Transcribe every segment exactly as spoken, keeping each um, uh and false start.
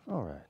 All right.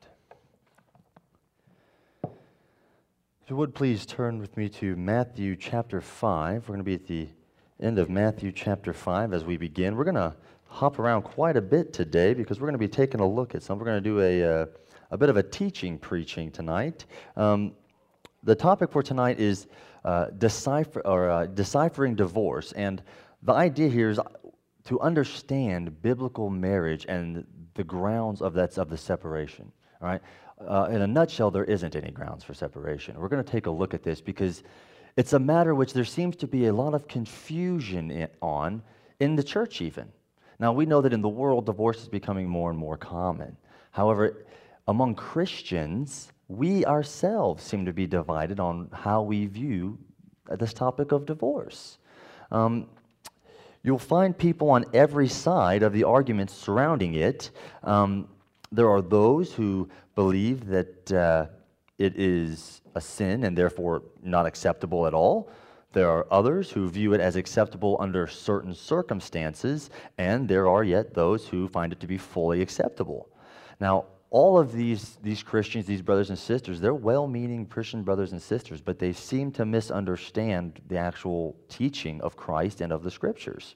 If you would please turn with me to Matthew chapter five. We're going to be at the end of Matthew chapter five as we begin. We're going to hop around quite a bit today because we're going to be taking a look at some. We're going to do a, uh, a bit of a teaching preaching tonight. Um, the topic for tonight is uh, decipher, or, uh, deciphering divorce. And the idea here is to understand biblical marriage and the grounds of that of the separation. All right. Uh, in a nutshell, there isn't any grounds for separation. We're going to take a look at this because it's a matter which there seems to be a lot of confusion in, on in the church even. Now, we know that in the world, divorce is becoming more and more common. However, among Christians, we ourselves seem to be divided on how we view this topic of divorce. Um, you'll find people on every side of the arguments surrounding it. Um, there are those who believe that uh, it is a sin and therefore not acceptable at all. There are others who view it as acceptable under certain circumstances, and there are yet those who find it to be fully acceptable. Now, all of these, these Christians, these brothers and sisters, they're well-meaning Christian brothers and sisters, but they seem to misunderstand the actual teaching of Christ and of the Scriptures.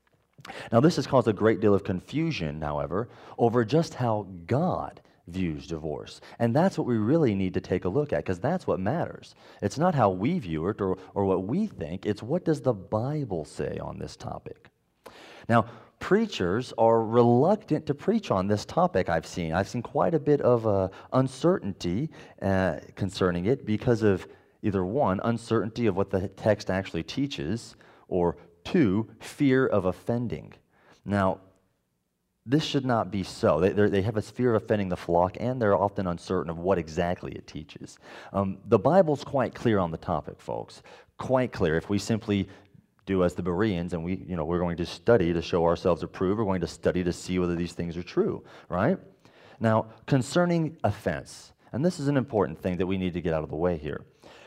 Now, this has caused a great deal of confusion, however, over just how God views divorce. And that's what we really need to take a look at, because that's what matters. It's not how we view it or, or what we think, it's what does the Bible say on this topic. Now, preachers are reluctant to preach on this topic, I've seen. I've seen quite a bit of uh, uncertainty uh, concerning it because of either one, uncertainty of what the text actually teaches, or two, fear of offending. Now, this should not be so. They, they have a fear of offending the flock, and they're often uncertain of what exactly it teaches. Um, the Bible's quite clear on the topic, folks. Quite clear. If we simply do as the Bereans, and we, you know, we're going to study to show ourselves approved, we're going to study to see whether these things are true, right? Now, concerning offense, and this is an important thing that we need to get out of the way here.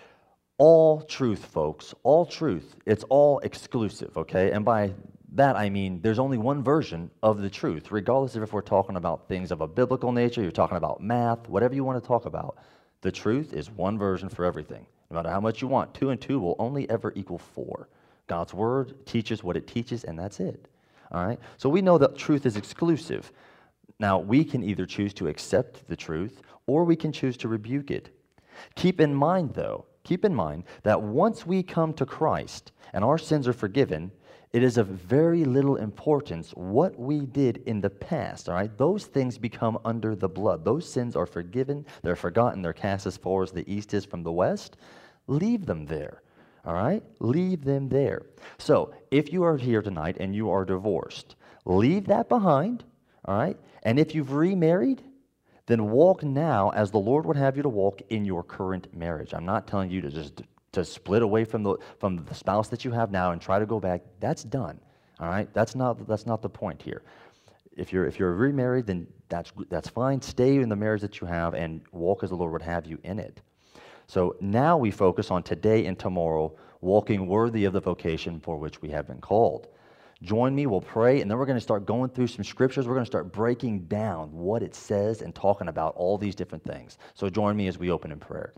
All truth, folks, all truth, it's all exclusive, okay? And by that I mean there's only one version of the truth, regardless of if we're talking about things of a biblical nature, you're talking about math, whatever you want to talk about. The truth is one version for everything. No matter how much you want, two and two will only ever equal four. God's word teaches what it teaches, and that's it. All right? So we know that truth is exclusive. Now, we can either choose to accept the truth, or we can choose to rebuke it. Keep in mind, though, keep in mind that once we come to Christ and our sins are forgiven, it is of very little importance what we did in the past, all right? Those things become under the blood. Those sins are forgiven, they're forgotten, they're cast as far as the east is from the west. Leave them there, all right? Leave them there. So, if you are here tonight and you are divorced, leave that behind, all right? And if you've remarried, then walk now as the Lord would have you to walk in your current marriage. I'm not telling you to just to split away from the from the spouse that you have now and try to go back. That's done. All right? That's not that's not the point here. If you're if you're remarried, then that's that's fine. Stay in the marriage that you have and walk as the Lord would have you in it. So now we focus on today and tomorrow, walking worthy of the vocation for which we have been called. Join me, we'll pray, and then we're going to start going through some scriptures. We're going to start breaking down what it says and talking about all these different things. So join me as we open in prayer.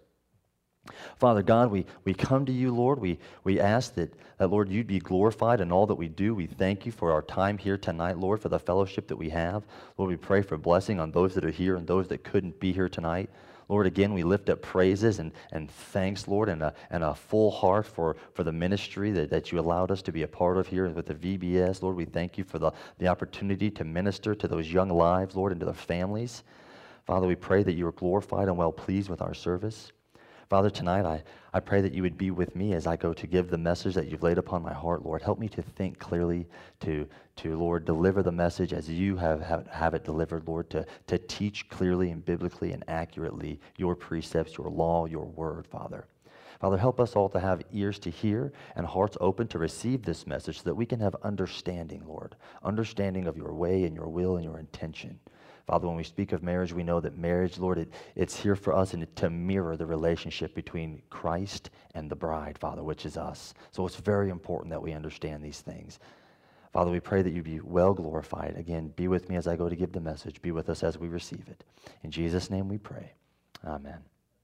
Father God, we, we come to you, Lord. We, we ask that, that, Lord, you'd be glorified in all that we do. We thank you for our time here tonight, Lord, for the fellowship that we have. Lord, we pray for blessing on those that are here and those that couldn't be here tonight. Lord, again, we lift up praises and, and thanks, Lord, and a, and a full heart for, for the ministry that, that you allowed us to be a part of here with the V B S. Lord, we thank you for the, the opportunity to minister to those young lives, Lord, and to their families. Father, we pray that you are glorified and well pleased with our service. Father, tonight I, I pray that you would be with me as I go to give the message that you've laid upon my heart, Lord. Help me to think clearly, to, to Lord, deliver the message as you have, have, have it delivered, Lord, to, to teach clearly and biblically and accurately your precepts, your law, your word, Father. Father, help us all to have ears to hear and hearts open to receive this message so that we can have understanding, Lord, understanding of your way and your will and your intention. Father, when we speak of marriage, we know that marriage, Lord, it, it's here for us and to mirror the relationship between Christ and the bride, Father, which is us. So it's very important that we understand these things. Father, we pray that you be well glorified. Again, be with me as I go to give the message. Be with us as we receive it. In Jesus' name we pray. Amen.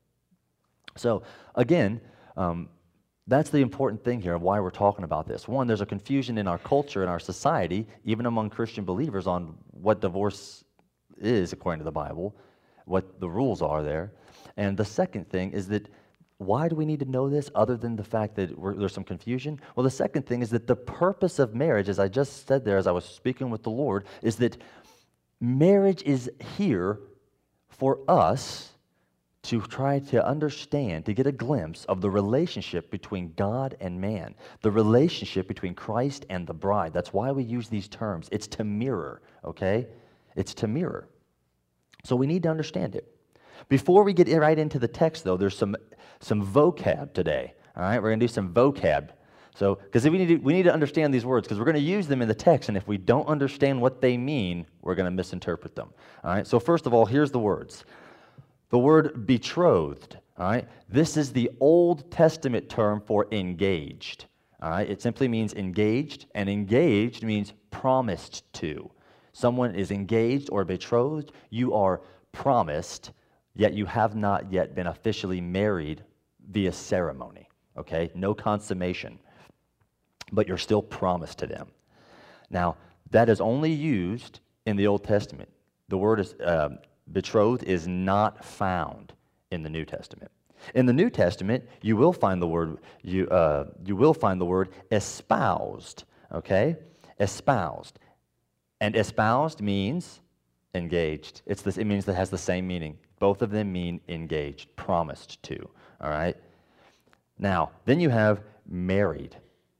So, again, um, that's the important thing here of why we're talking about this. One, there's a confusion in our culture, in our society, even among Christian believers, on what divorce is according to the Bible, what the rules are there. And the second thing is that why do we need to know this other than the fact that we're, there's some confusion? Well, the second thing is that the purpose of marriage, as I just said there as I was speaking with the Lord, is that marriage is here for us to try to understand, to get a glimpse of the relationship between God and man, the relationship between Christ and the bride. That's why we use these terms. It's to mirror, okay? It's to mirror. So we need to understand it. Before we get right into the text, though, there's some some vocab today. All right, we're going to do some vocab. So, because we need to, we need to understand these words, because we're going to use them in the text, and if we don't understand what they mean, we're going to misinterpret them. All right. So first of all, here's the words. The word betrothed. All right. This is the Old Testament term for engaged. All right. It simply means engaged, and engaged means promised to. Someone is engaged or betrothed. You are promised, yet you have not yet been officially married via ceremony, okay? No consummation, but you're still promised to them. Now, that is only used in the Old Testament. The word is um, betrothed is not found in the New Testament. In the New Testament, you will find the word you uh, you will find the word espoused, okay? Espoused, and espoused means engaged. It's this. It means that it has the same meaning. Both of them mean engaged, promised to, all right? Now, then you have married.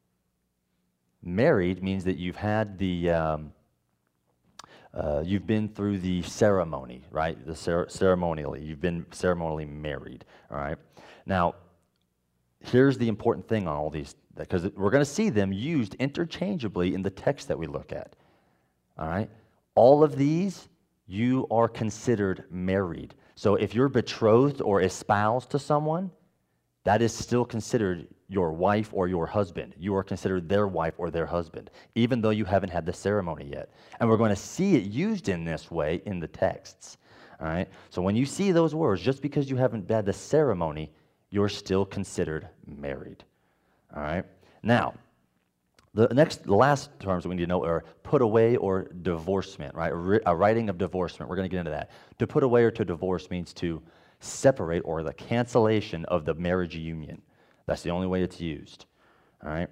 Married means that you've had the, um, uh, you've been through the ceremony, right? The cer- ceremonially, you've been ceremonially married, all right? Now, here's the important thing on all these, because we're going to see them used interchangeably in the text that we look at, all right? All of these, you are considered married. So if you're betrothed or espoused to someone, that is still considered your wife or your husband. You are considered their wife or their husband, even though you haven't had the ceremony yet. And we're going to see it used in this way in the texts. All right? So when you see those words, just because you haven't had the ceremony, you're still considered married. All right? Now, the next, the last terms that we need to know are put away or divorcement, right? A writing of divorcement. We're going to get into that. To put away or to divorce means to separate or the cancellation of the marriage union. That's the only way it's used, all right?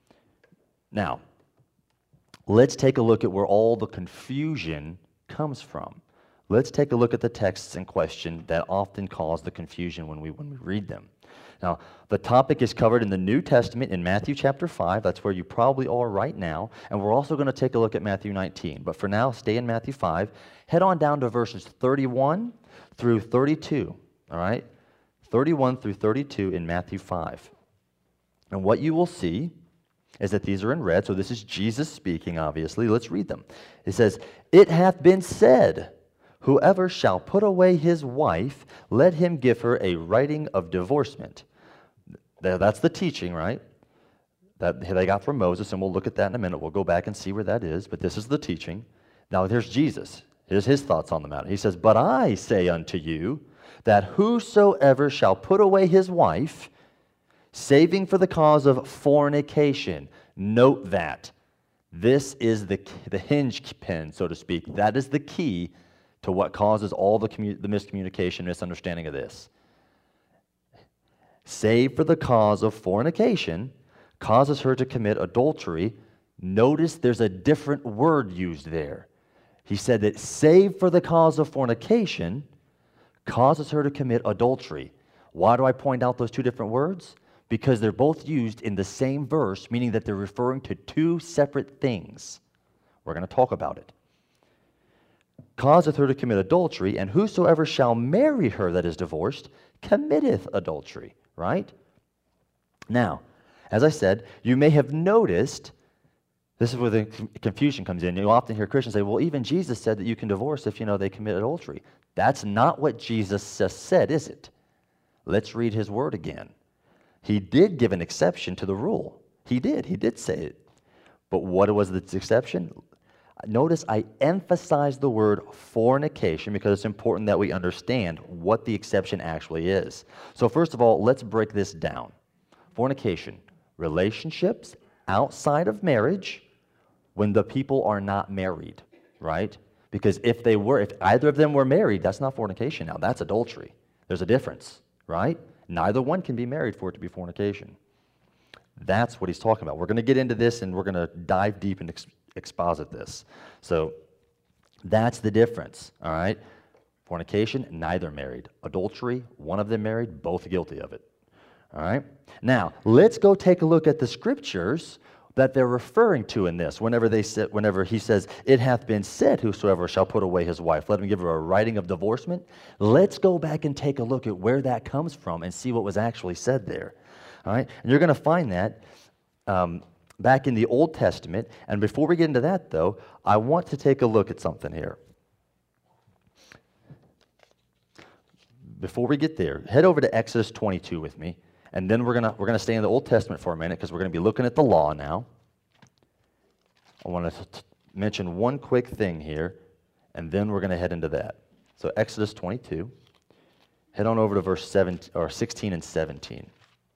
Now, let's take a look at where all the confusion comes from. Let's take a look at the texts in question that often cause the confusion when we when we read them. Now, the topic is covered in the New Testament in Matthew chapter five. That's where you probably are right now. And we're also going to take a look at Matthew nineteen. But for now, stay in Matthew five. Head on down to verses thirty-one through thirty-two. All right? thirty-one through thirty-two in Matthew five. And what you will see is that these are in red. So this is Jesus speaking, obviously. Let's read them. It says, "It hath been said, whoever shall put away his wife, let him give her a writing of divorcement." That's the teaching, right? That they got from Moses, and we'll look at that in a minute. We'll go back and see where that is, but this is the teaching. Now, there's Jesus. Here's his thoughts on the matter. He says, "But I say unto you, that whosoever shall put away his wife, saving for the cause of fornication," note that. This is the, the hinge pin, so to speak. That is the key to what causes all the, commu- the miscommunication, misunderstanding of this. Save for the cause of fornication, causes her to commit adultery. Notice there's a different word used there. He said that save for the cause of fornication causes her to commit adultery. Why do I point out those two different words? Because they're both used in the same verse, meaning that they're referring to two separate things. We're going to talk about it. Causeth her to commit adultery, and whosoever shall marry her that is divorced committeth adultery, right? Now, as I said, you may have noticed, this is where the confusion comes in. You often hear Christians say, well, even Jesus said that you can divorce if, you know, they commit adultery. That's not what Jesus just said, is it? Let's read his word again. He did give an exception to the rule. He did. He did say it. But what was the exception? Notice I emphasize the word fornication because it's important that we understand what the exception actually is. So first of all, let's break this down. Fornication, relationships outside of marriage when the people are not married, right? Because if they were, if either of them were married, that's not fornication now, that's adultery. There's a difference, right? Neither one can be married for it to be fornication. That's what he's talking about. We're going to get into this and we're going to dive deep and ex- exposit this. So that's the difference, all right? Fornication, neither married. Adultery, one of them married, both guilty of it, all right? Now, let's go take a look at the scriptures that they're referring to in this. Whenever they say, whenever he says, it hath been said, whosoever shall put away his wife, let him give her a writing of divorcement. Let's go back and take a look at where that comes from and see what was actually said there. All right, and you're going to find that um, back in the Old Testament. And before we get into that, though, I want to take a look at something here. Before we get there, head over to Exodus twenty-two with me, and then we're gonna we're gonna stay in the Old Testament for a minute because we're going to be looking at the law now. I want to t- mention one quick thing here, and then we're going to head into that. So Exodus twenty-two, head on over to verse seventeen or sixteen and seventeen.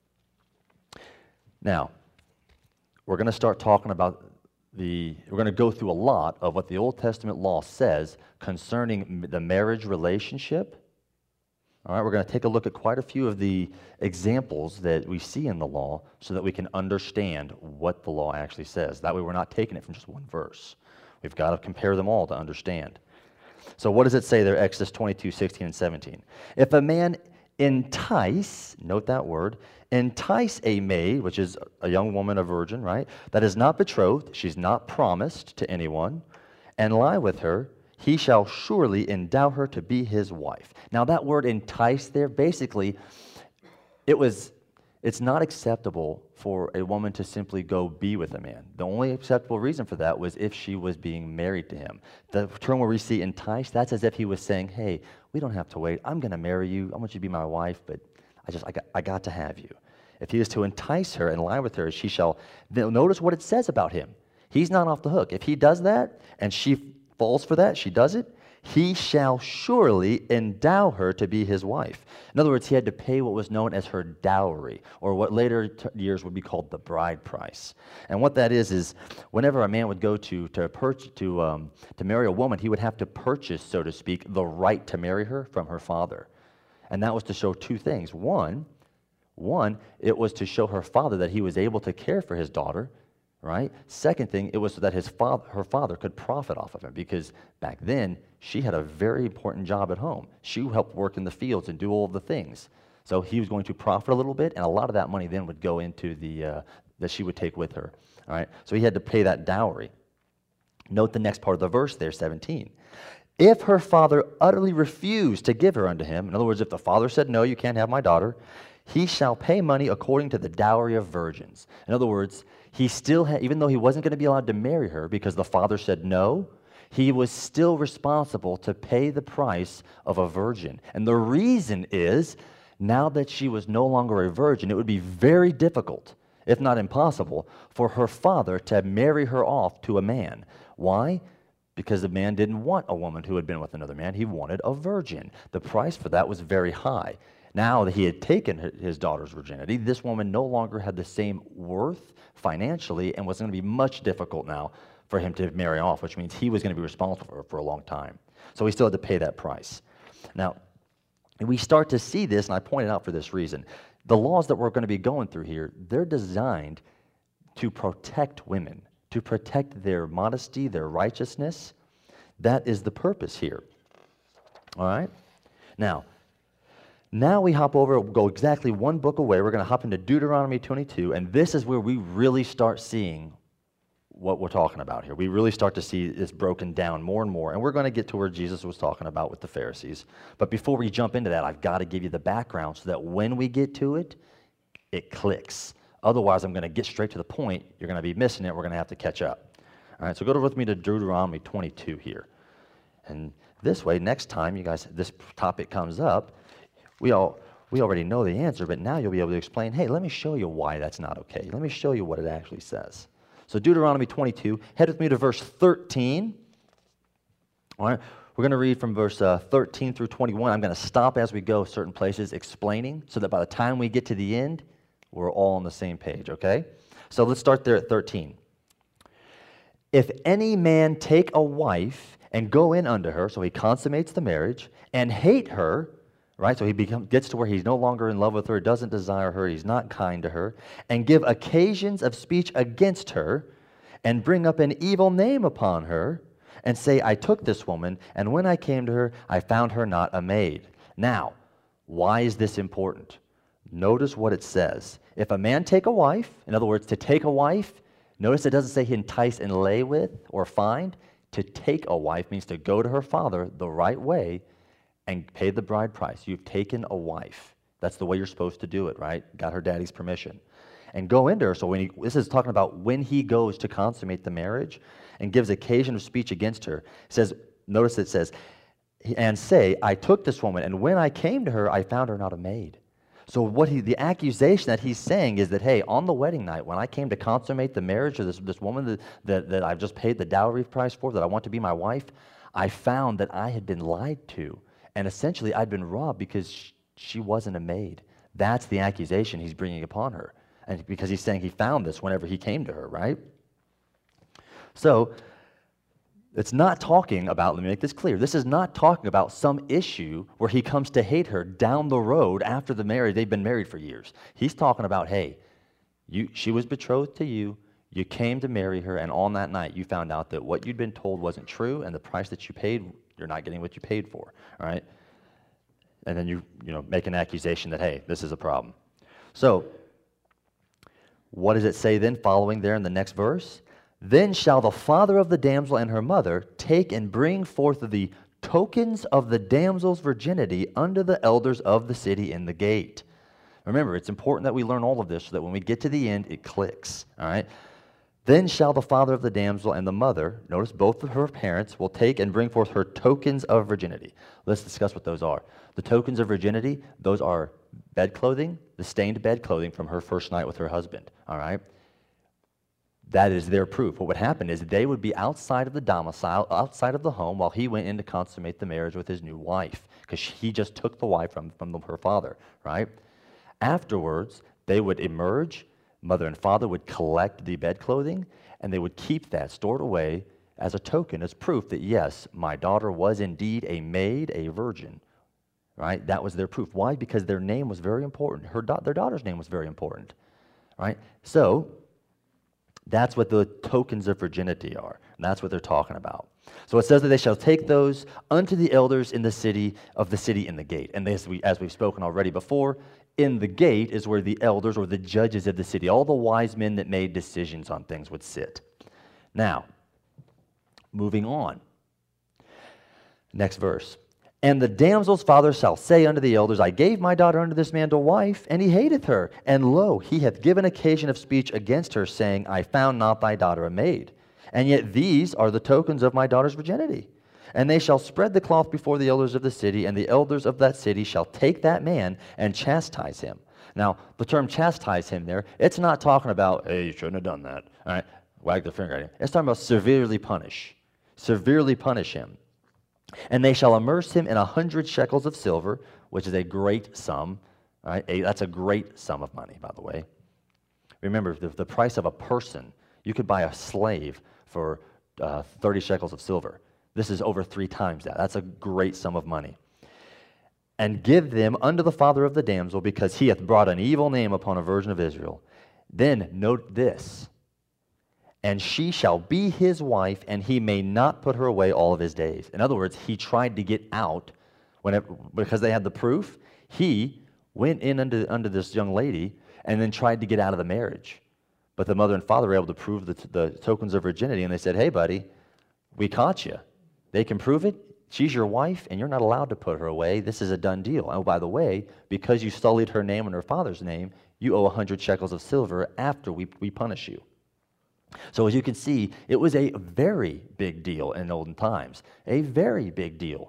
Now, we're going to start talking about the, we're going to go through a lot of what the Old Testament law says concerning the marriage relationship. All right, we're going to take a look at quite a few of the examples that we see in the law so that we can understand what the law actually says. That way we're not taking it from just one verse. We've got to compare them all to understand. So what does it say there, Exodus twenty-two, sixteen, and seventeen? If a man entice, note that word, entice a maid, which is a young woman, a virgin, right, that is not betrothed, she's not promised to anyone, and lie with her, he shall surely endow her to be his wife. Now that word entice there, basically, it was, it's not acceptable for a woman to simply go be with a man. The only acceptable reason for that was if she was being married to him. The term where we see entice, that's as if he was saying, hey, we don't have to wait. I'm going to marry you. I want you to be my wife, but I just, I got, I got to have you. If he is to entice her and lie with her, she shall, notice what it says about him. He's not off the hook. If he does that and she falls for that, she does it, he shall surely endow her to be his wife. In other words, he had to pay what was known as her dowry, or what later t- years would be called the bride price. And what that is, is whenever a man would go to to, purchase, to, um, to marry a woman, he would have to purchase, so to speak, the right to marry her from her father. And that was to show two things. One, One, it was to show her father that he was able to care for his daughter, right? Second thing, it was so that his father, her father could profit off of him, because back then, she had a very important job at home. She helped work in the fields and do all of the things. So he was going to profit a little bit, and a lot of that money then would go into the, uh, that she would take with her, all right? So he had to pay that dowry. Note the next part of the verse there, seventeen. If her father utterly refused to give her unto him, in other words, if the father said, no, you can't have my daughter, he shall pay money according to the dowry of virgins. In other words, he still had, even though he wasn't going to be allowed to marry her because the father said no, he was still responsible to pay the price of a virgin. And the reason is, now that she was no longer a virgin, it would be very difficult, if not impossible, for her father to marry her off to a man. Why? Because the man didn't want a woman who had been with another man. He wanted a virgin. The price for that was very high. Now that he had taken his daughter's virginity, this woman no longer had the same worth financially, and was going to be much difficult now for him to marry off, which means he was going to be responsible for her for a long time. So he still had to pay that price. Now, we start to see this, and I pointed out for this reason. The laws that we're going to be going through here, they're designed to protect women, to protect their modesty, their righteousness. That is the purpose here. All right? Now, Now we hop over, go exactly one book away. We're going to hop into Deuteronomy twenty-two, and this is where we really start seeing what we're talking about here. We really start to see this broken down more and more, and we're going to get to where Jesus was talking about with the Pharisees. But before we jump into that, I've got to give you the background so that when we get to it, it clicks. Otherwise, I'm going to get straight to the point. You're going to be missing it. We're going to have to catch up. All right, so go with me to Deuteronomy twenty-two here. And this way, next time you guys, this topic comes up, We all we already know the answer, but now you'll be able to explain, hey, let me show you why that's not okay. Let me show you what it actually says. So Deuteronomy twenty-two, head with me to verse thirteen. All right, we're going to read from verse uh, thirteen through twenty-one. I'm going to stop as we go certain places explaining so that by the time we get to the end, we're all on the same page, okay? So let's start there at thirteen. If any man take a wife and go in unto her, so he consummates the marriage, and hate her, right? So he become, gets to where he's no longer in love with her, doesn't desire her, he's not kind to her, and give occasions of speech against her, and bring up an evil name upon her, and say, I took this woman, and when I came to her, I found her not a maid. Now, why is this important? Notice what it says. If a man take a wife, in other words, to take a wife, notice it doesn't say he entice and lay with or find. To take a wife means to go to her father the right way and pay the bride price. You've taken a wife. That's the way you're supposed to do it, right? Got her daddy's permission. And go into her. So when he, this is talking about when he goes to consummate the marriage and gives occasion of speech against her. It says, notice it says, and say, I took this woman, and when I came to her, I found her not a maid. So what he, the accusation that he's saying is that, hey, on the wedding night, when I came to consummate the marriage of this, this woman that, that, that I've just paid the dowry price for, that I want to be my wife, I found that I had been lied to. And essentially, I'd been robbed because she, she wasn't a maid. That's the accusation he's bringing upon her. And because he's saying he found this whenever he came to her, right? So it's not talking about, let me make this clear, this is not talking about some issue where he comes to hate her down the road after the marriage, they've been married for years. He's talking about, hey, you, she was betrothed to you, you came to marry her, and on that night you found out that what you'd been told wasn't true, and the price that you paid, you're not getting what you paid for, all right? And then you, you know, make an accusation that, hey, this is a problem. So, what does it say then following there in the next verse? Then shall the father of the damsel and her mother take and bring forth the tokens of the damsel's virginity unto the elders of the city in the gate. Remember, it's important that we learn all of this so that when we get to the end, it clicks, all right? Then shall the father of the damsel and the mother, notice both of her parents, will take and bring forth her tokens of virginity. Let's discuss what those are. The tokens of virginity, those are bed clothing, the stained bed clothing from her first night with her husband, all right? That is their proof. What would happen is they would be outside of the domicile, outside of the home, while he went in to consummate the marriage with his new wife, because he just took the wife from, from the, her father, right? Afterwards, they would emerge, mother and father would collect the bed clothing, and they would keep that stored away as a token, as proof that, yes, my daughter was indeed a maid, a virgin, right? That was their proof. Why? Because their name was very important. Her da- their daughter's name was very important, right? So, that's what the tokens of virginity are. And that's what they're talking about. So it says that they shall take those unto the elders in the city of the city in the gate. And as, we, as we've spoken already before, in the gate is where the elders or the judges of the city, all the wise men that made decisions on things would sit. Now, moving on. Next verse. And the damsel's father shall say unto the elders, I gave my daughter unto this man to wife, and he hateth her. And lo, he hath given occasion of speech against her, saying, I found not thy daughter a maid. And yet these are the tokens of my daughter's virginity. And they shall spread the cloth before the elders of the city, and the elders of that city shall take that man and chastise him. Now, the term chastise him there, it's not talking about, hey, you shouldn't have done that. All right, wag the finger at him. It's talking about severely punish. Severely punish him. And they shall immerse him in a hundred shekels of silver, which is a great sum. Right? A, that's a great sum of money, by the way. Remember, the, the price of a person, you could buy a slave for uh, thirty shekels of silver. This is over three times that. That's a great sum of money. And give them unto the father of the damsel, because he hath brought an evil name upon a virgin of Israel. Then note this. And she shall be his wife, and he may not put her away all of his days. In other words, he tried to get out whenever, because they had the proof. He went in under, under this young lady and then tried to get out of the marriage. But the mother and father were able to prove the, the tokens of virginity, and they said, hey, buddy, we caught you. They can prove it. She's your wife, and you're not allowed to put her away. This is a done deal. Oh, by the way, because you sullied her name and her father's name, you owe a hundred shekels of silver after we, we punish you. So as you can see, it was a very big deal in olden times. A very big deal.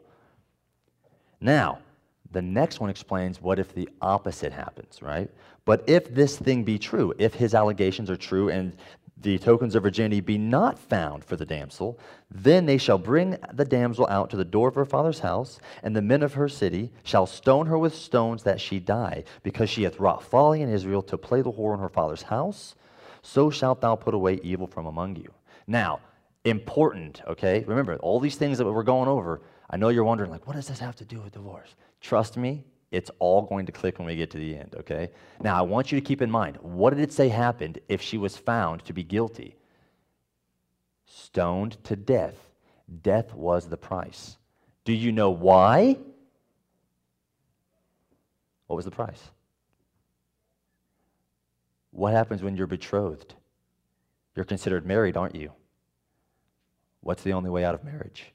Now, the next one explains what if the opposite happens, right? But if this thing be true, if his allegations are true and the tokens of virginity be not found for the damsel, then they shall bring the damsel out to the door of her father's house, and the men of her city shall stone her with stones that she die, because she hath wrought folly in Israel to play the whore in her father's house. So shalt thou put away evil from among you. Now, important, okay? Remember, all these things that we're going over, I know you're wondering, like, what does this have to do with divorce? Trust me, it's all going to click when we get to the end, okay? Now, I want you to keep in mind, what did it say happened if she was found to be guilty? Stoned to death. Death was the price. Do you know why? What was the price? What happens when you're betrothed? You're considered married, aren't you? What's the only way out of marriage?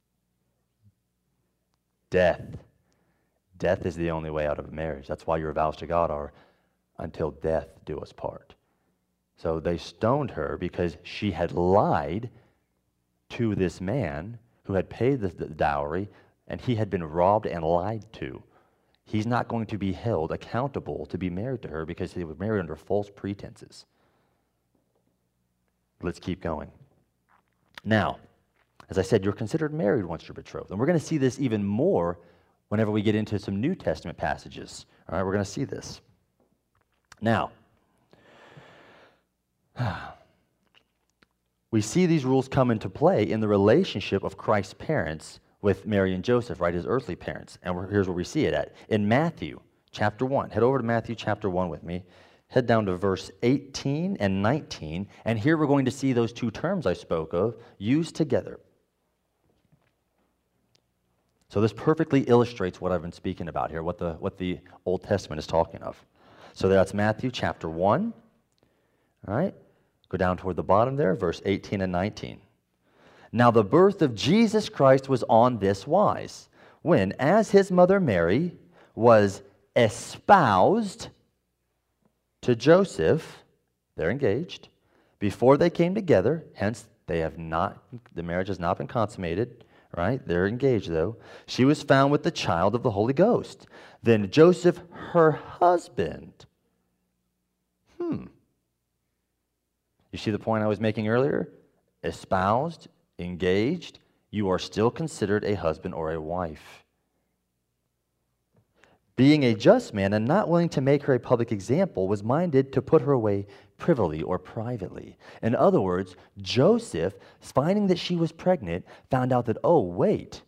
Death. Death is the only way out of marriage. That's why your vows to God are, until death do us part. So they stoned her because she had lied to this man who had paid the, the dowry, and he had been robbed and lied to. He's not going to be held accountable to be married to her because he was married under false pretenses. Let's keep going. Now, as I said, you're considered married once you're betrothed. And we're going to see this even more whenever we get into some New Testament passages. All right, we're going to see this. Now, we see these rules come into play in the relationship of Christ's parents with Mary and Joseph, right, his earthly parents. And we're, here's where we see it at. In Matthew chapter one. Head over to Matthew chapter one with me. Head down to verse eighteen and nineteen. And here we're going to see those two terms I spoke of used together. So this perfectly illustrates what I've been speaking about here, what the, what the Old Testament is talking of. So that's Matthew chapter one. All right, go down toward the bottom there, verse eighteen and nineteen. Now the birth of Jesus Christ was on this wise, when, as his mother Mary was espoused to Joseph, they're engaged, before they came together, hence they have not, the marriage has not been consummated, right? They're engaged though. She was found with the child of the Holy Ghost. Then Joseph, her husband. Hmm. You see the point I was making earlier? Espoused, engaged, you are still considered a husband or a wife. Being a just man and not willing to make her a public example, was minded to put her away privily or privately. In other words, Joseph, finding that she was pregnant, found out that, oh, wait,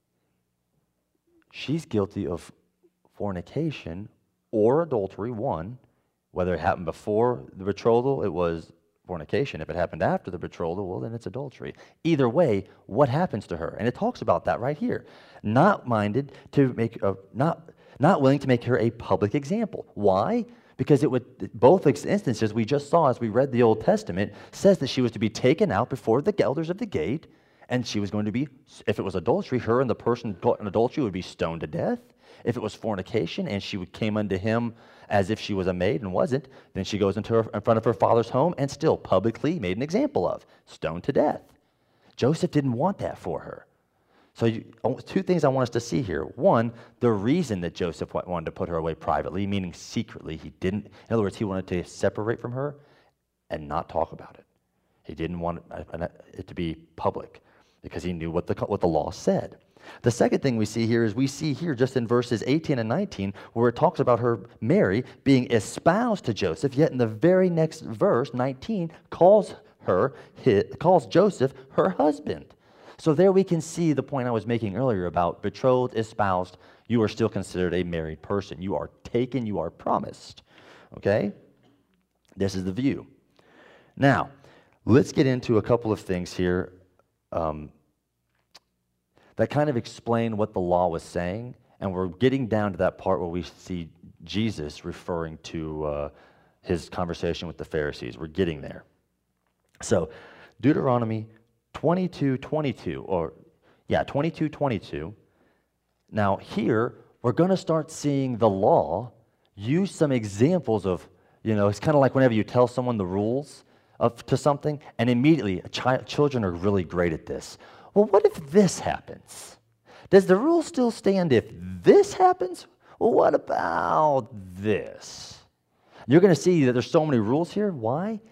she's guilty of fornication or adultery, one. Whether it happened before the betrothal, it was fornication. If it happened after the betrothal, well, then it's adultery. Either way, what happens to her? And it talks about that right here. Not minded to make, a, not, not willing to make her a public example. Why? Because it would, both instances we just saw as we read the Old Testament, says that she was to be taken out before the elders of the gate, and she was going to be, if it was adultery, her and the person caught in adultery would be stoned to death. If it was fornication and she came unto him as if she was a maid and wasn't, then she goes into her, in front of her father's home and still publicly made an example of, stoned to death. Joseph didn't want that for her. So you, two things I want us to see here. One, the reason that Joseph wanted to put her away privately, meaning secretly. He didn't, in other words, he wanted to separate from her and not talk about it. He didn't want it to be public because he knew what the, what the law said. The second thing we see here is we see here just in verses eighteen and nineteen where it talks about her, Mary, being espoused to Joseph, yet in the very next verse, nineteen, calls her, calls Joseph her husband. So there we can see the point I was making earlier about betrothed, espoused. You are still considered a married person. You are taken, you are promised. Okay? This is the view. Now, let's get into a couple of things here um, that kind of explain what the law was saying. And we're getting down to that part where we see Jesus referring to uh, his conversation with the Pharisees. We're getting there. So, Deuteronomy twenty-two twenty-two, or yeah, twenty-two twenty-two. Now here, we're going to start seeing the law use some examples of, you know, it's kind of like whenever you tell someone the rules of to something, and immediately, a child, children are really great at this. Well, what if this happens? Does the rule still stand if this happens? Well, what about this? You're going to see that there's so many rules here. Why?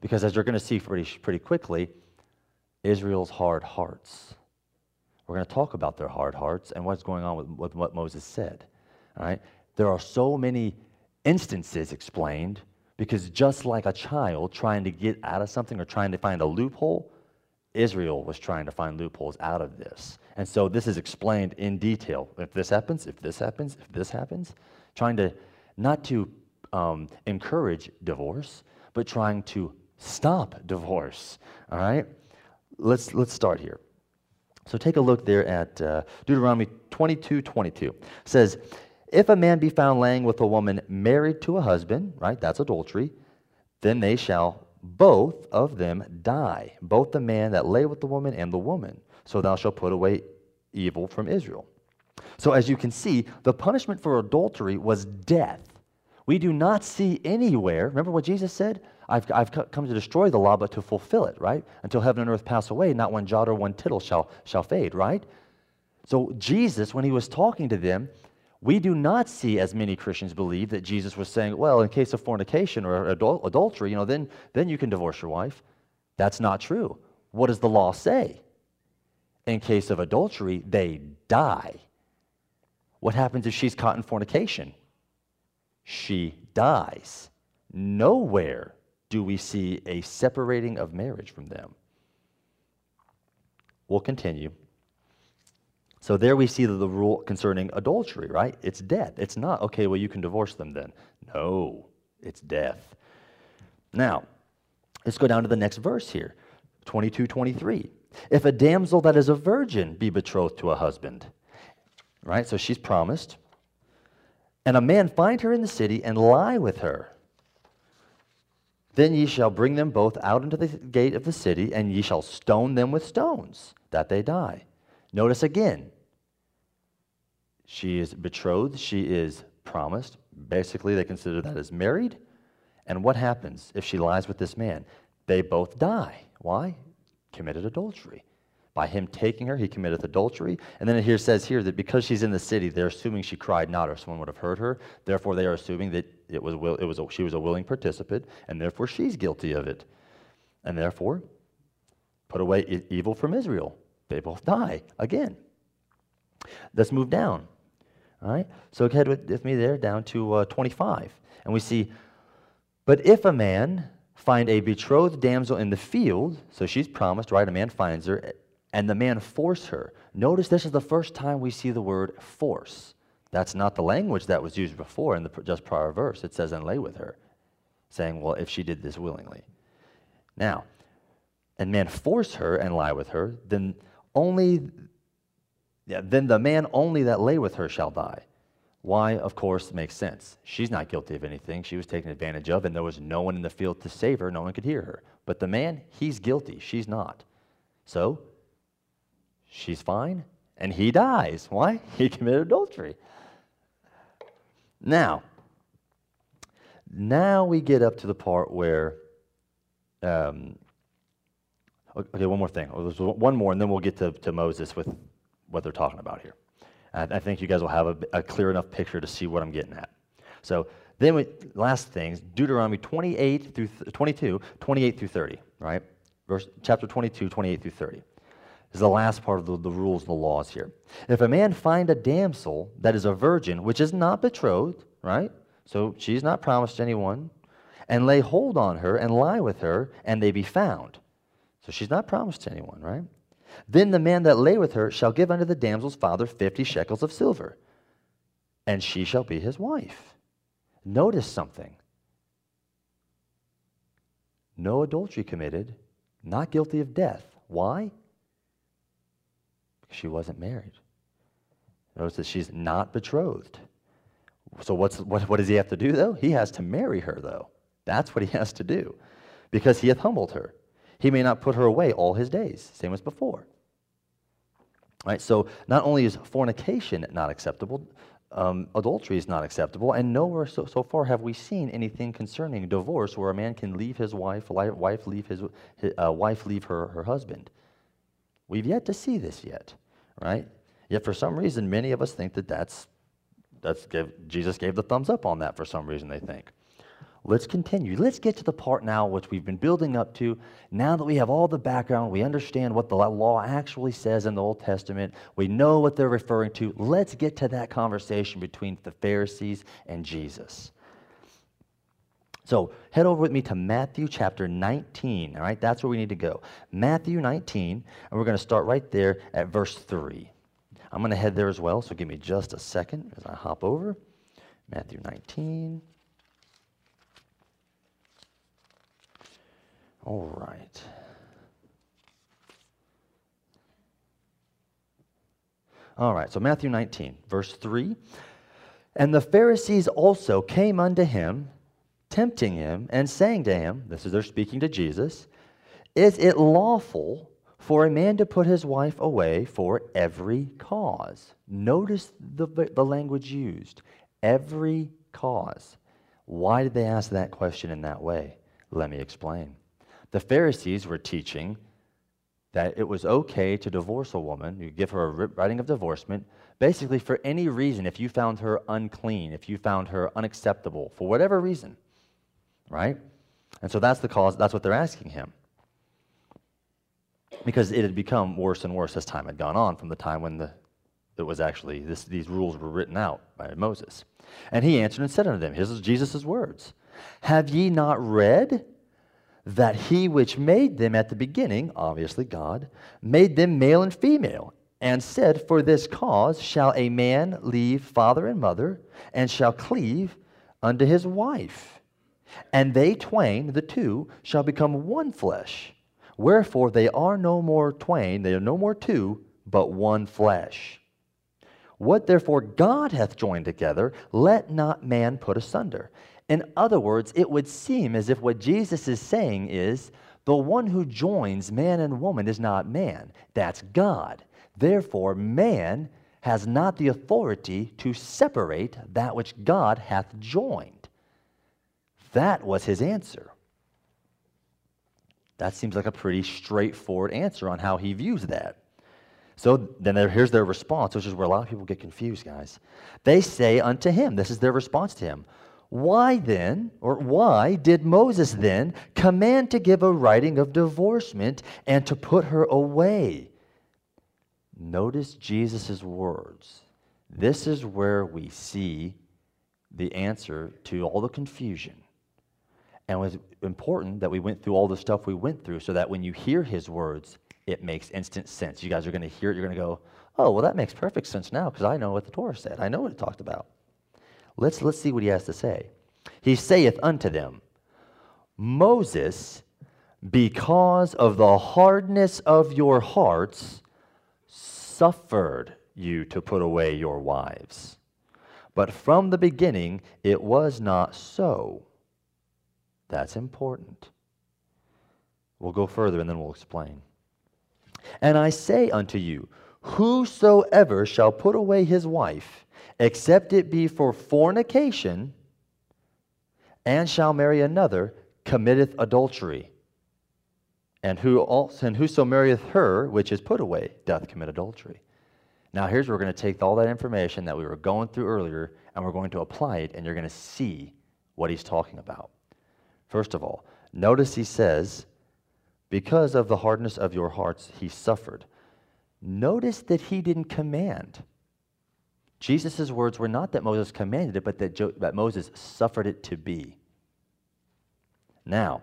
Because as you're going to see pretty, pretty quickly, Israel's hard hearts. We're going to talk about their hard hearts and what's going on with, with what Moses said. All right? There are so many instances explained because just like a child trying to get out of something or trying to find a loophole, Israel was trying to find loopholes out of this. And so this is explained in detail. If this happens, if this happens, if this happens, trying to not to um, encourage divorce, but trying to stop divorce. All right? Let's, let's start here. So take a look there at uh, Deuteronomy twenty-two twenty-two. It says, if a man be found laying with a woman married to a husband, right, that's adultery, then they shall both of them die, both the man that lay with the woman and the woman. So thou shalt put away evil from Israel. So as you can see, the punishment for adultery was death. We do not see anywhere, remember what Jesus said? I've, I've come to destroy the law, but to fulfill it, right? Until heaven and earth pass away, not one jot or one tittle shall, shall fade, right? So Jesus, when he was talking to them, we do not see, as many Christians believe, that Jesus was saying, well, in case of fornication or adul- adultery, you know, then, then you can divorce your wife. That's not true. What does the law say? In case of adultery, they die. What happens if she's caught in fornication? She dies. Nowhere do we see a separating of marriage from them. We'll continue. So there we see the, the rule concerning adultery, right? It's death. It's not, okay, well, you can divorce them then. No, it's death. Now, let's go down to the next verse here, twenty-two twenty-three. If a damsel that is a virgin be betrothed to a husband, right? So she's promised, and a man find her in the city and lie with her, then ye shall bring them both out into the gate of the city, and ye shall stone them with stones, that they die. Notice again, she is betrothed, she is promised. Basically, they consider that as married. And what happens if she lies with this man? They both die. Why? Committed adultery. By him taking her, he committed adultery. And then it here says here that because she's in the city, they're assuming she cried not, or someone would have heard her. Therefore, they are assuming that it was will, it was a, she was a willing participant, and therefore she's guilty of it. And therefore, put away e- evil from Israel. They both die again. Let's move down. All right. So head with, with me there down to uh, twenty-five, and we see, but if a man find a betrothed damsel in the field, so she's promised, right? A man finds her, and the man force her. Notice this is the first time we see the word force. That's not the language that was used before in the just prior verse. It says, and lay with her, saying, well, if she did this willingly. Now, and man force her and lie with her, then only, yeah, then the man only that lay with her shall die. Why? Of course, makes sense. She's not guilty of anything. She was taken advantage of, and there was no one in the field to save her. No one could hear her. But the man, he's guilty. She's not. So, she's fine, and he dies. Why? He committed adultery. Now, now we get up to the part where, um, okay, one more thing. There's one more, and then we'll get to, to Moses with what they're talking about here. And I think you guys will have a, a clear enough picture to see what I'm getting at. So then, we, last things, Deuteronomy twenty-eight through twenty-two, twenty-eight through thirty, right? Verse, chapter twenty-two, twenty-eight through thirty. Is the last part of the, the rules and the laws here. If a man find a damsel that is a virgin, which is not betrothed, right? So she's not promised to anyone, and lay hold on her and lie with her, and they be found. So she's not promised to anyone, right? Then the man that lay with her shall give unto the damsel's father fifty shekels of silver, and she shall be his wife. Notice something. No adultery committed, not guilty of death. Why? She wasn't married. Notice that she's not betrothed. So what's, what, what does he have to do, though? He has to marry her, though. That's what he has to do, because he hath humbled her. He may not put her away all his days, same as before. All right, so not only is fornication not acceptable, um, adultery is not acceptable, and nowhere so, so far have we seen anything concerning divorce where a man can leave his wife, wife leave his, his uh, wife leave her, her husband. We've yet to see this yet. Right? Yet for some reason, many of us think that that's, that's give, Jesus gave the thumbs up on that for some reason, they think. let's continue. Let's get to the part now which we've been building up to. Now that we have all the background, we understand what the law actually says in the Old Testament, we know what they're referring to, let's get to that conversation between the Pharisees and Jesus. So head over with me to Matthew chapter nineteen, all right? That's where we need to go. Matthew nineteen, and we're going to start right there at verse three. I'm going to head there as well, so give me just a second as I hop over. Matthew nineteen. All right. All right, so Matthew nineteen, verse three. And the Pharisees also came unto him, tempting him, and saying to him, this is they're speaking to Jesus, is it lawful for a man to put his wife away for every cause? Notice the, the language used, every cause. Why did they ask that question in that way? Let me explain. The Pharisees were teaching that it was okay to divorce a woman, you give her a writing of divorcement, basically for any reason, if you found her unclean, if you found her unacceptable, for whatever reason, right? And so that's the cause, that's what they're asking him. Because it had become worse and worse as time had gone on from the time when the, it was actually, this, these rules were written out by Moses. And he answered and said unto them, here's Jesus' words, have ye not read that he which made them at the beginning, obviously God, made them male and female, and said, for this cause shall a man leave father and mother, and shall cleave unto his wife. And they twain, the two, shall become one flesh. Wherefore they are no more twain, they are no more two, but one flesh. What therefore God hath joined together, let not man put asunder. In other words, it would seem as if what Jesus is saying is, the one who joins man and woman is not man, that's God. Therefore, man has not the authority to separate that which God hath joined. That was his answer. That seems like a pretty straightforward answer on how he views that. So then there, here's their response, which is where a lot of people get confused, guys. They say unto him, this is their response to him, why then, or why did Moses then command to give a writing of divorcement and to put her away? Notice Jesus' words. This is where we see the answer to all the confusion. And it was important that we went through all the stuff we went through so that when you hear his words, it makes instant sense. You guys are going to hear it, you're going to go, oh, well, that makes perfect sense now because I know what the Torah said. I know what it talked about. Let's, let's see what he has to say. He saith unto them, Moses, because of the hardness of your hearts, suffered you to put away your wives. But from the beginning it was not so. That's important. We'll go further and then we'll explain. And I say unto you, whosoever shall put away his wife, except it be for fornication, and shall marry another, committeth adultery. And, who also, and whoso marrieth her, which is put away, doth commit adultery. Now here's where we're going to take all that information that we were going through earlier, and we're going to apply it, and you're going to see what he's talking about. First of all, notice he says, because of the hardness of your hearts, he suffered. Notice that he didn't command. Jesus' words were not that Moses commanded it, but that, jo- that Moses suffered it to be. Now,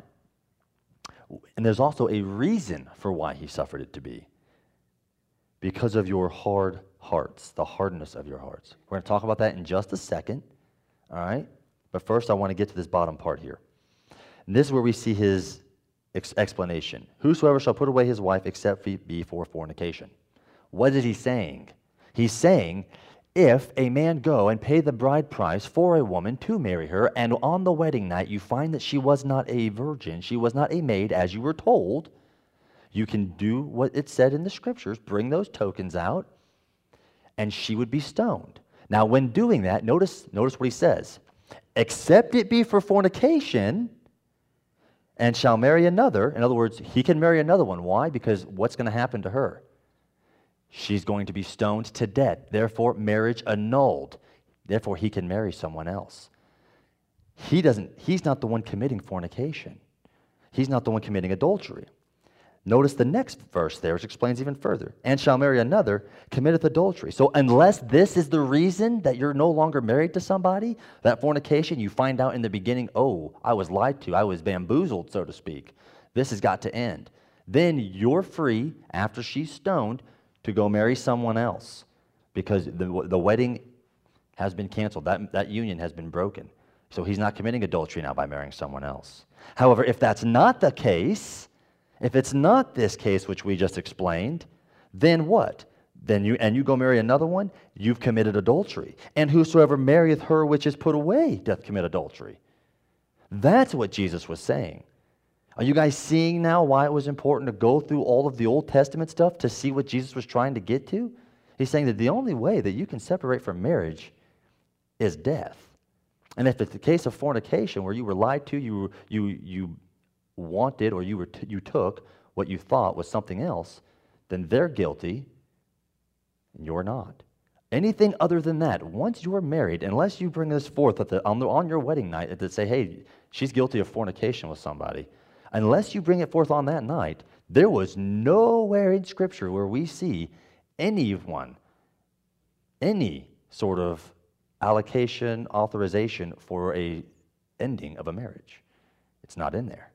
and there's also a reason for why he suffered it to be. Because of your hard hearts, the hardness of your hearts. We're going to talk about that in just a second, all right? But first I want to get to this bottom part here. And this is where we see his ex- explanation. Whosoever shall put away his wife except be for fornication. What is he saying? He's saying, if a man go and pay the bride price for a woman to marry her, and on the wedding night you find that she was not a virgin, she was not a maid as you were told, you can do what it said in the scriptures, bring those tokens out, and she would be stoned. Now when doing that, notice, notice what he says. Except it be for fornication, and shall marry another. In other words, he can marry another one. Why? Because what's going to happen to her? She's going to be stoned to death. Therefore, marriage annulled. Therefore, he can marry someone else. he doesn't, he's not the one committing fornication. He's not the one committing adultery. Notice the next verse there, which explains even further. And shall marry another, committeth adultery. So unless this is the reason that you're no longer married to somebody, that fornication, you find out in the beginning, oh, I was lied to, I was bamboozled, so to speak. This has got to end. Then you're free, after she's stoned, to go marry someone else, because the, the wedding has been canceled. That, that union has been broken. So he's not committing adultery now by marrying someone else. However, if that's not the case, if it's not this case which we just explained, then what? Then you and you go marry another one, you've committed adultery. And whosoever marrieth her which is put away doth commit adultery. That's what Jesus was saying. Are you guys seeing now why it was important to go through all of the Old Testament stuff to see what Jesus was trying to get to? He's saying that the only way that you can separate from marriage is death. And if it's the case of fornication where you were lied to, you you you wanted or you were t- you took what you thought was something else, then they're guilty and you're not. Anything other than that, once you're married, unless you bring this forth at the, on, the, on your wedding night to say, hey, she's guilty of fornication with somebody, unless you bring it forth on that night, there was nowhere in Scripture where we see anyone, any sort of allocation, authorization for a ending of a marriage. It's not in there.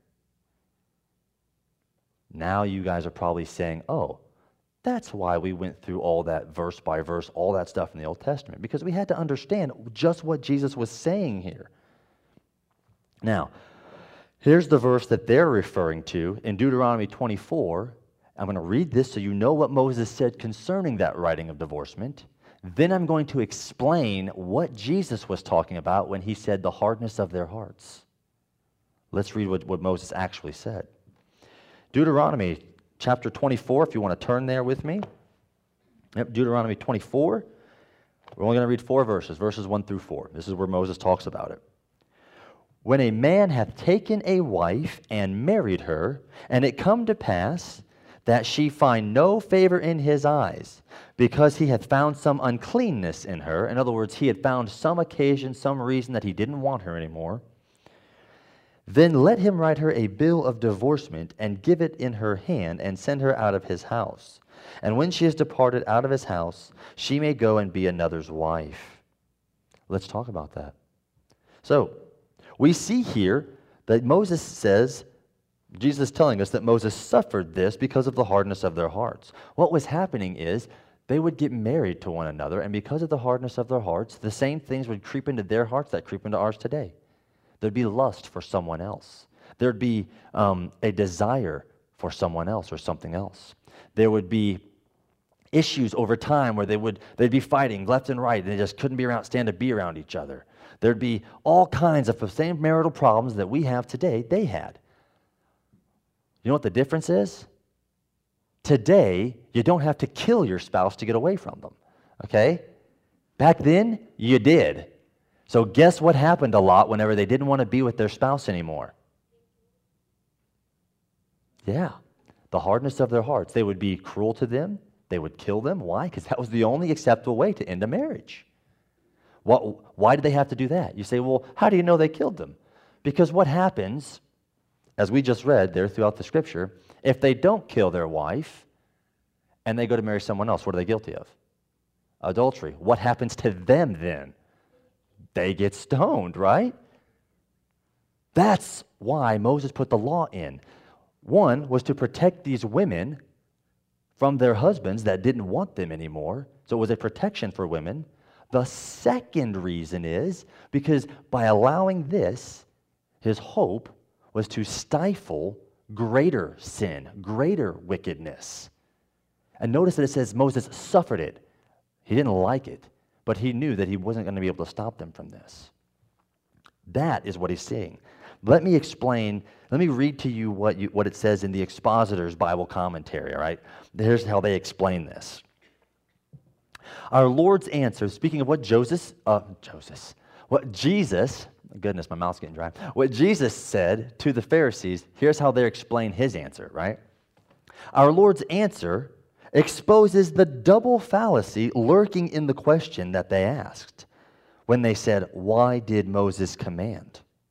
Now you guys are probably saying, oh, that's why we went through all that verse by verse, all that stuff in the Old Testament, because we had to understand just what Jesus was saying here. Now, here's the verse that they're referring to in Deuteronomy twenty-four. I'm going to read this so you know what Moses said concerning that writing of divorcement. Then I'm going to explain what Jesus was talking about when he said the hardness of their hearts. Let's read what, what Moses actually said. Deuteronomy chapter twenty-four, if you want to turn there with me. Yep, Deuteronomy twenty-four. We're only going to read four verses, verses one through four. This is where Moses talks about it. When a man hath taken a wife and married her, and it come to pass that she find no favor in his eyes, because he hath found some uncleanness in her. In other words, he had found some occasion, some reason that he didn't want her anymore. Then let him write her a bill of divorcement, and give it in her hand, and send her out of his house. And when she is departed out of his house, she may go and be another's wife. Let's talk about that. So, we see here that Moses says, Jesus is telling us that Moses suffered this because of the hardness of their hearts. What was happening is they would get married to one another, and because of the hardness of their hearts, the same things would creep into their hearts that creep into ours today. There'd be lust for someone else. There'd be um, a desire for someone else or something else. There would be issues over time where they would they'd be fighting left and right, and they just couldn't be around, stand to be around each other. There'd be all kinds of the same marital problems that we have today, they had. You know what the difference is? Today, you don't have to kill your spouse to get away from them, okay? Back then, you did. So guess what happened a lot whenever they didn't want to be with their spouse anymore? Yeah, the hardness of their hearts. They would be cruel to them. They would kill them. Why? Because that was the only acceptable way to end a marriage. What, why did they have to do that? You say, well, how do you know they killed them? Because what happens, as we just read there throughout the Scripture, if they don't kill their wife and they go to marry someone else, what are they guilty of? Adultery. What happens to them then? They get stoned, right? That's why Moses put the law in. One was to protect these women from their husbands that didn't want them anymore. So it was a protection for women. The second reason is because by allowing this, his hope was to stifle greater sin, greater wickedness. And notice that it says Moses suffered it. He didn't like it, but he knew that he wasn't going to be able to stop them from this. That is what he's saying. Let me explain, let me read to you what, you, what it says in the Expositor's Bible commentary, all right? Here's how they explain this. Our Lord's answer, speaking of what Joseph, uh, Joseph, what Jesus, goodness, my mouth's getting dry, what Jesus said to the Pharisees, here's how they explain his answer, right? Our Lord's answer exposes the double fallacy lurking in the question that they asked when they said, why did Moses command?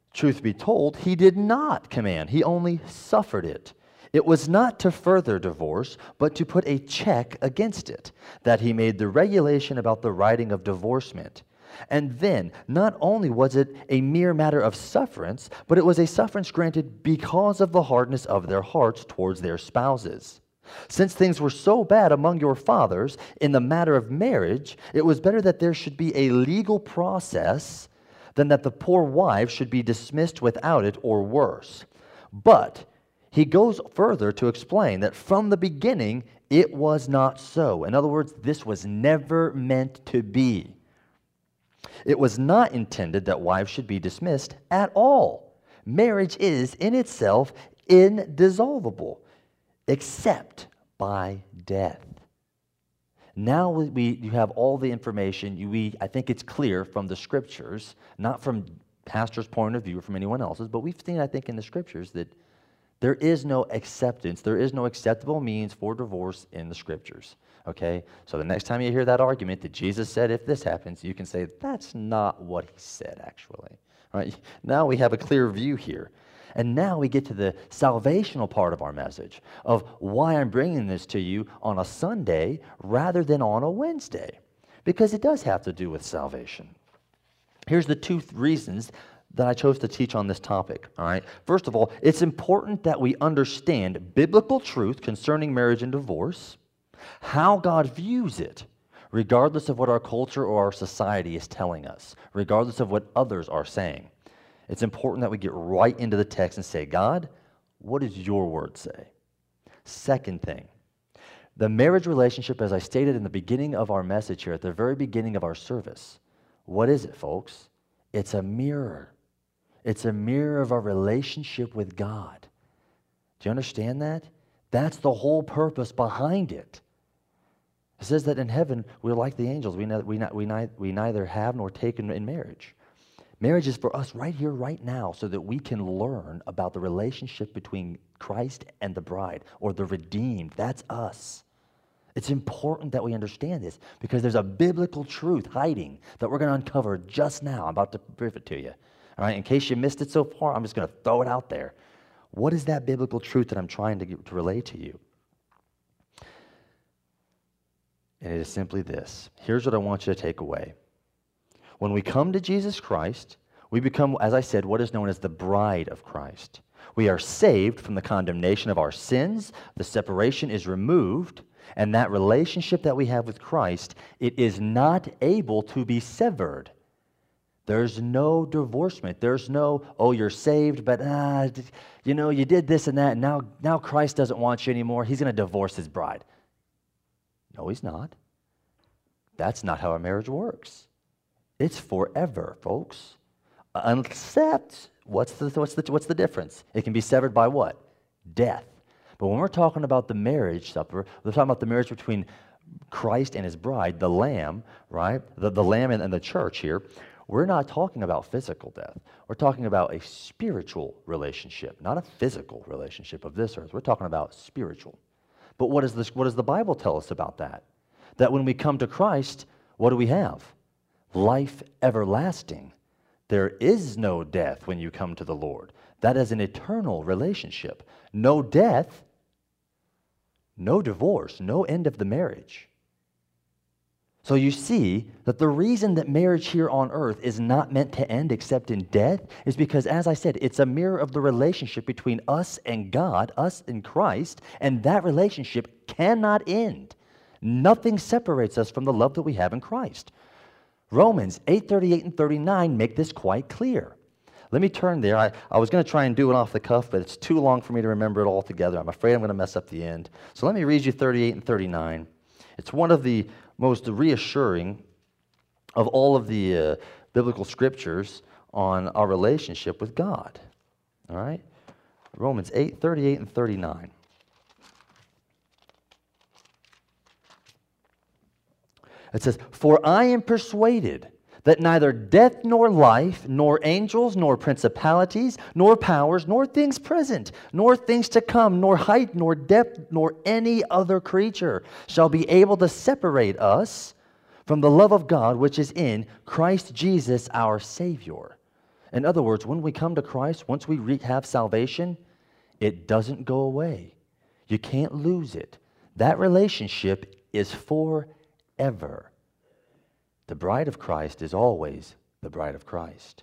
Truth be told, he did not command. He only suffered it. It was not to further divorce, but to put a check against it, that he made the regulation about the writing of divorcement. And then, not only was it a mere matter of sufferance, but it was a sufferance granted because of the hardness of their hearts towards their spouses. Since things were so bad among your fathers in the matter of marriage, it was better that there should be a legal process than that the poor wife should be dismissed without it, or worse. But he goes further to explain that from the beginning, it was not so. In other words, this was never meant to be. It was not intended that wives should be dismissed at all. Marriage is, in itself, indissoluble, except by death. Now we you have all the information. You, we I think it's clear from the Scriptures, not from pastor's point of view or from anyone else's, but we've seen, I think, in the Scriptures that there is no acceptance, there is no acceptable means for divorce in the Scriptures. Okay? So the next time you hear that argument that Jesus said, if this happens, you can say, that's not what he said, actually. All right? Now we have a clear view here. And now we get to the salvational part of our message of why I'm bringing this to you on a Sunday rather than on a Wednesday, because it does have to do with salvation. Here's the two th- reasons that I chose to teach on this topic, all right? First of all, it's important that we understand biblical truth concerning marriage and divorce, how God views it, regardless of what our culture or our society is telling us, regardless of what others are saying. It's important that we get right into the text and say, God, what does your word say? Second thing, the marriage relationship, as I stated in the beginning of our message here, at the very beginning of our service, what is it, folks? It's a mirror. It's a mirror of our relationship with God. Do you understand that? That's the whole purpose behind it. It says that in heaven, we're like the angels. We, ne- we, not, we, ni- we neither have nor take in, in marriage. Marriage is for us right here, right now, so that we can learn about the relationship between Christ and the bride, or the redeemed. That's us. It's important that we understand this, because there's a biblical truth hiding that we're going to uncover just now. I'm about to brief it to you. All right, in case you missed it so far, I'm just going to throw it out there. What is that biblical truth that I'm trying to, get, to relay to you? And it is simply this. Here's what I want you to take away. When we come to Jesus Christ, we become, as I said, what is known as the bride of Christ. We are saved from the condemnation of our sins. The separation is removed. And that relationship that we have with Christ, it is not able to be severed. There's no divorcement. There's no, oh, you're saved, but, ah, you know, you did this and that, and now, now Christ doesn't want you anymore. He's going to divorce his bride. No, he's not. That's not how a marriage works. It's forever, folks. Except, what's the, what's the, what's the difference? It can be severed by what? Death. But when we're talking about the marriage supper, we're talking about the marriage between Christ and his bride, the lamb, right? The, the lamb and, and the church here. We're not talking about physical death. We're talking about a spiritual relationship, not a physical relationship of this earth. We're talking about spiritual. But what, is this, what does the Bible tell us about that? That when we come to Christ, what do we have? Life everlasting. There is no death when you come to the Lord. That is an eternal relationship. No death, no divorce, no end of the marriage. So you see that the reason that marriage here on earth is not meant to end except in death is because, as I said, it's a mirror of the relationship between us and God, us and Christ, and that relationship cannot end. Nothing separates us from the love that we have in Christ. Romans eight thirty-eight and thirty-nine make this quite clear. Let me turn there. I, I was going to try and do it off the cuff, but it's too long for me to remember it all together. I'm afraid I'm going to mess up the end. So let me read you thirty-eight and thirty-nine. It's one of the most reassuring of all of the uh, biblical scriptures on our relationship with God. All right? Romans eight thirty-eight and thirty-nine. It says, "For I am persuaded that neither death nor life, nor angels, nor principalities, nor powers, nor things present, nor things to come, nor height, nor depth, nor any other creature shall be able to separate us from the love of God which is in Christ Jesus our Savior." In other words, when we come to Christ, once we re- have salvation, it doesn't go away. You can't lose it. That relationship is forever. The bride of Christ is always the bride of Christ.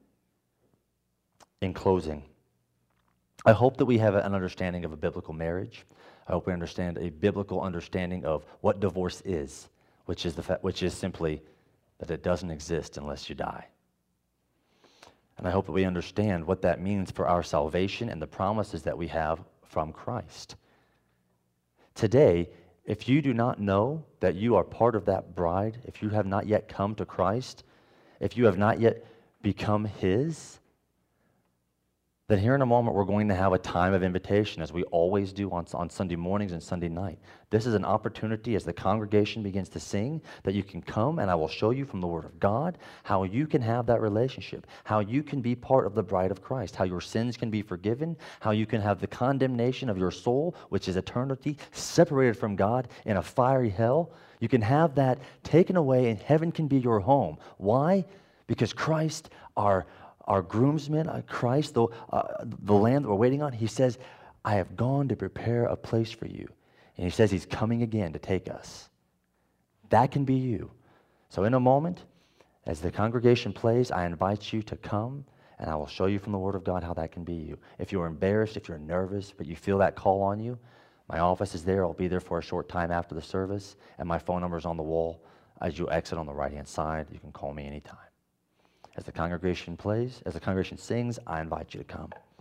In closing, I hope that we have an understanding of a biblical marriage. I hope we understand a biblical understanding of what divorce is, which is the fa- which is simply that it doesn't exist unless you die. And I hope that we understand what that means for our salvation and the promises that we have from Christ. Today, if you do not know that you are part of that bride, if you have not yet come to Christ, if you have not yet become His, then here in a moment we're going to have a time of invitation, as we always do on, on Sunday mornings and Sunday night. This is an opportunity as the congregation begins to sing that you can come, and I will show you from the Word of God how you can have that relationship, how you can be part of the bride of Christ, how your sins can be forgiven, how you can have the condemnation of your soul, which is eternity, separated from God in a fiery hell. You can have that taken away, and heaven can be your home. Why? Because Christ, our Our groomsman, uh, Christ, the, uh, the Lamb that we're waiting on, He says, I have gone to prepare a place for you. And He says He's coming again to take us. That can be you. So in a moment, as the congregation plays, I invite you to come, and I will show you from the Word of God how that can be you. If you're embarrassed, if you're nervous, but you feel that call on you, my office is there. I'll be there for a short time after the service, and my phone number is on the wall. As you exit on the right-hand side, you can call me anytime. As the congregation plays, as the congregation sings, I invite you to come.